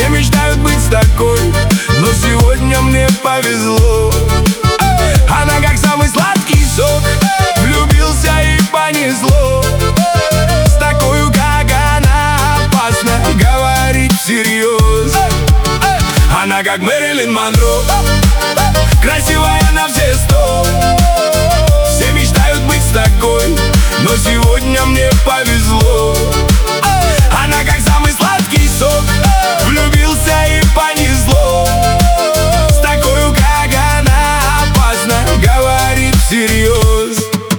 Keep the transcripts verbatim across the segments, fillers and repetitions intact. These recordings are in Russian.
Все мечтают быть с такой, но сегодня мне повезло. Она как самый сладкий сок, влюбился и понесло. С такой, как она, опасно говорить всерьез. Она как Мэрилин Монро, красивая на все сто. Все мечтают быть с такой, но сегодня мне повезло. Она как самый сладкий сок, влюбился и понесло. С такой, как она, опасно говорить всерьез.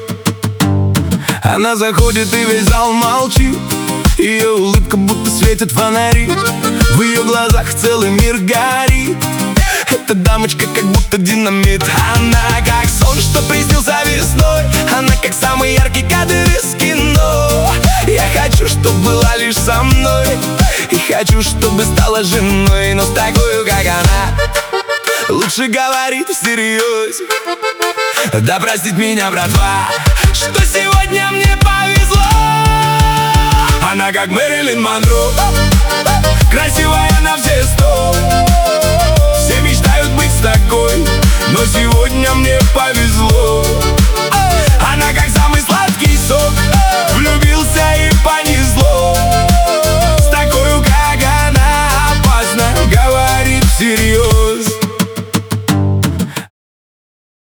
Она заходит и весь зал молчит, ее улыбка будто светит фонари, в ее глазах целый мир горит. Эта дамочка как будто динамит. Она как сон, что приснился весной. Она как самый яркий кадр из кино. Я хочу, чтобы была лишь со мной, и хочу, чтобы стала женой. Но с такой, как она, лучше говорить всерьез. Да простит меня, братва, что сегодня мне повезло. Она как Мэрилин Монро, красивая на все сто. Все мечтают быть с такой, но сегодня мне повезло.